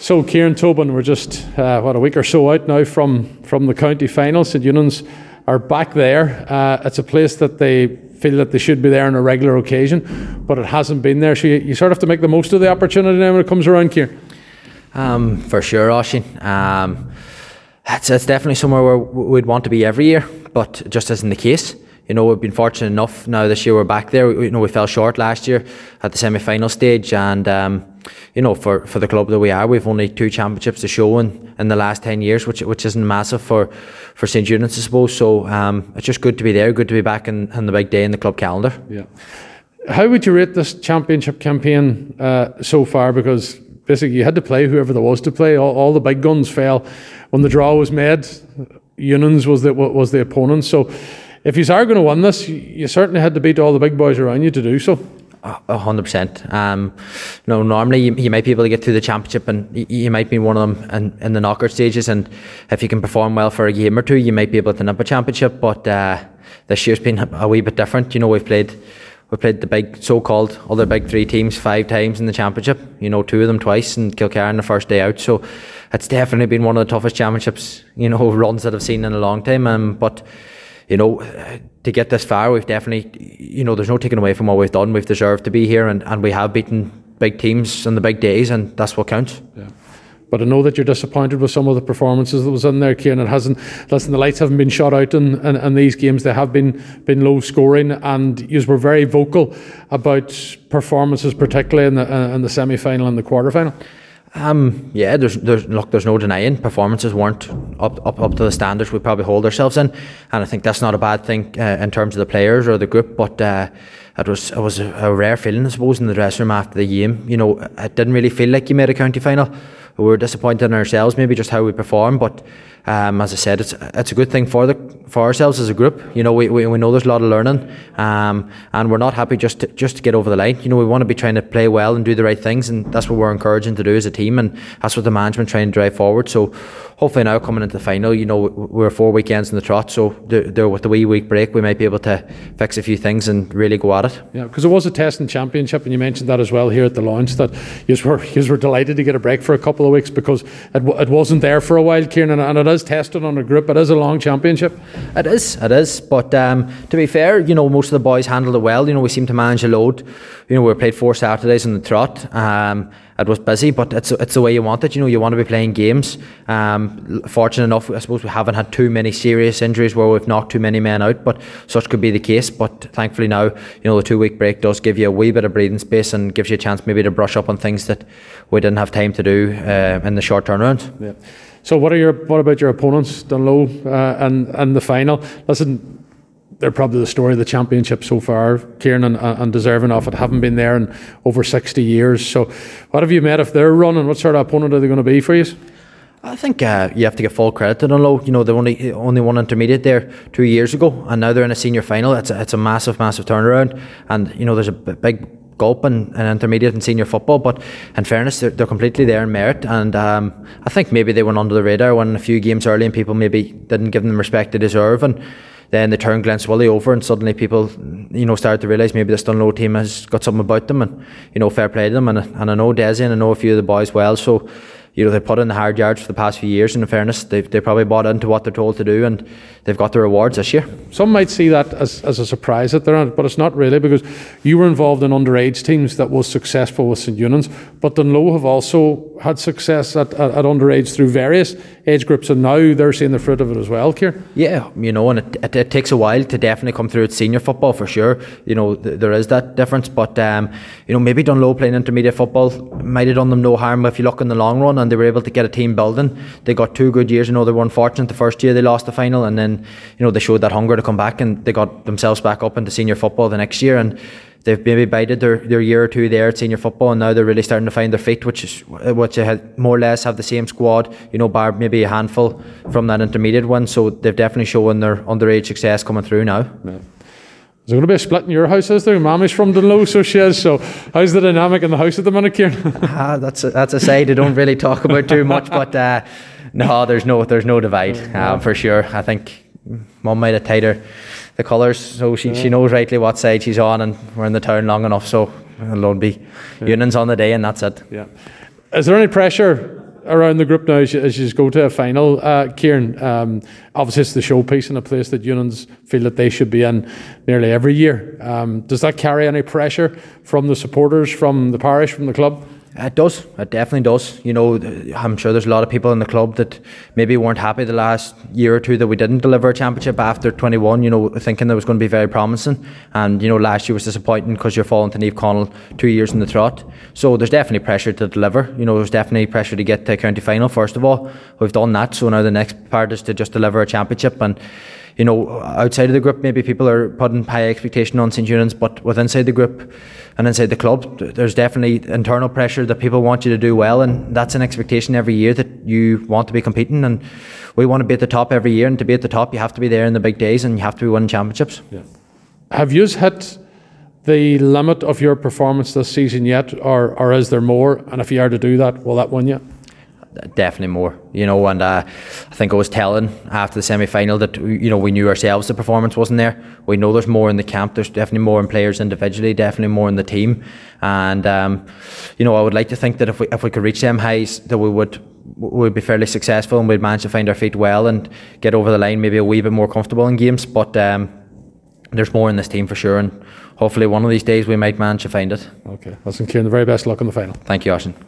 So Kieran Tobin, we're just a week or so out now from the county final. St Eunan's are back there. It's a place that they feel that they should be there on a regular occasion, but it hasn't been there. So you sort of have to make the most of the opportunity now when it comes around, Kieran. For sure, Oisín. It's definitely somewhere where we'd want to be every year, but it just isn't the case. We've been fortunate enough now this year we're back there. We fell short last year at the semi-final stage, and for the club that we are, we've only 2 championships to show in the last 10 years, which isn't massive for St Eunan's, I suppose. So it's just good to be there, good to be back in the big day in the club calendar. Yeah. How would you rate this championship campaign so far? Because basically you had to play whoever there was to play. All the big guns fell when the draw was made. Eunan's was the opponent. So if you are going to win this, you certainly had to beat all the big boys around you to do so. 100%. Normally you might be able to get through the championship and you might be one of them in the knockout stages, and if you can perform well for a game or two, you might be able to nip a championship. But this year's been a wee bit different. We've played the big so-called other big 3 teams 5 times in the championship. 2 of them twice, and Kilcarn the first day out. So it's definitely been one of the toughest championships runs that I've seen in a long time. But to get this far, we've definitely, there's no taking away from what we've done. We've deserved to be here, and we have beaten big teams on the big days, and that's what counts. Yeah. But I know that you're disappointed with some of the performances that was in there, Kieran. The lights haven't been shot out in these games. They have been low scoring, and you were very vocal about performances, particularly in the semi-final and the quarter-final. There's no denying performances weren't up to the standards we probably hold ourselves in, and I think that's not a bad thing in terms of the players or the group. But it was a rare feeling, I suppose, in the dressing room after the game. It didn't really feel like you made a county final. We were disappointed in ourselves, maybe just how we performed, but as I said, it's a good thing for ourselves as a group. We know there's a lot of learning, and we're not happy just to get over the line. We want to be trying to play well and do the right things, and that's what we're encouraging to do as a team, and that's what the management trying to drive forward. So hopefully now coming into the final, we're 4 weekends in the trot, so there with the wee week break we might be able to fix a few things and really go at it. Yeah, because it was a testing championship, and you mentioned that as well here at the launch, that you were delighted to get a break for a couple of weeks because it wasn't there for a while, Kieran, and it is tested on a group. It is a long championship. It is. But to be fair, most of the boys handled it well. We seemed to manage a load. We played 4 Saturdays in the trot. It was busy, but it's the way you want it. You want to be playing games. Fortunate enough, I suppose we haven't had too many serious injuries where we've knocked too many men out, but such could be the case. But thankfully now, the 2-week break does give you a wee bit of breathing space and gives you a chance maybe to brush up on things that we didn't have time to do in the short turnaround. Yeah. So what about your opponents, Dunloe, and the final? Listen, they're probably the story of the championship so far, Kieran, and deserving of it. Haven't been there in over 60 years. So what have you made of their run, and what sort of opponent are they going to be for you? I think you have to give full credit to Dunloe. They only won intermediate there 2 years ago, and now they're in a senior final. It's a massive turnaround, and there's a big gulp in intermediate and senior football, but in fairness they're completely there in merit, and I think maybe they went under the radar, won a few games early and people maybe didn't give them the respect they deserve, and then they turned Glenswilly over and suddenly people started to realise maybe this Dunloe team has got something about them, and fair play to them, and I know Desi and I know a few of the boys well, so they put in the hard yards for the past few years, and in fairness they probably bought into what they're told to do, and they've got the rewards this year. Some might see that as a surprise that they're on it, but it's not really, because you were involved in underage teams that was successful with St Eunan's, but Dunloe have also had success at underage through various age groups, and now they're seeing the fruit of it as well, Kieran. Yeah, and it takes a while to definitely come through at senior football for sure. There is that difference, but maybe Dunloe playing intermediate football might have done them no harm if you look in the long run, and they were able to get a team building. They got 2 good years. They were unfortunate the first year they lost the final, and then they showed that hunger to come back, and they got themselves back up into senior football the next year, and they've maybe bided their year or 2 there at senior football, and now they're really starting to find their feet, which had more or less have the same squad, bar maybe a handful from that intermediate one, so they've definitely shown their underage success coming through now. Yeah. Is there going to be a split in your house, is there? Mammy's from Dunloe, so she is. So how's the dynamic in the house at the minute, Kieran? That's a side I don't really talk about too much, but no, there's no divide for sure. I think Mum might have tied her the colours, so she knows rightly what side she's on, and we're in the town long enough, so it'll be Eunan's on the day, and that's it. Yeah. Is there any pressure around the group now as you go to a final, Kieran? Obviously, it's the showpiece and a place that Union's feel that they should be in nearly every year. Does that carry any pressure from the supporters, from the parish, from the club? It does. It definitely does. You know, I'm sure there's a lot of people in the club that maybe weren't happy the last year or two that we didn't deliver a championship after 21, you know, thinking that was going to be very promising. And, you know, last year was disappointing because you're falling to Niamh Connell 2 years in the trot. So there's definitely pressure to deliver. You know, there's definitely pressure to get to a county final, first of all. We've done that. So now the next part is to just deliver a championship. And, you know, outside of the group, maybe people are putting high expectation on St Eunan's, but with inside the group and inside the club, there's definitely internal pressure that people want you to do well, and that's an expectation every year that you want to be competing, and we want to be at the top every year, and to be at the top you have to be there in the big days and you have to be winning championships. Yeah. Have you hit the limit of your performance this season yet, or is there more? And if you are to do that, will that win you? Definitely more, you know, and I think I was telling after the semi-final that, you know, we knew ourselves the performance wasn't there. We know there's more in the camp, there's definitely more in players individually, definitely more in the team, and you know, I would like to think that if we could reach them highs, that we'd be fairly successful and we'd manage to find our feet well and get over the line maybe a wee bit more comfortable in games, but there's more in this team for sure, and hopefully one of these days we might manage to find it. Okay, listen, Kieran, the very best luck in the final. Thank you, Oisín.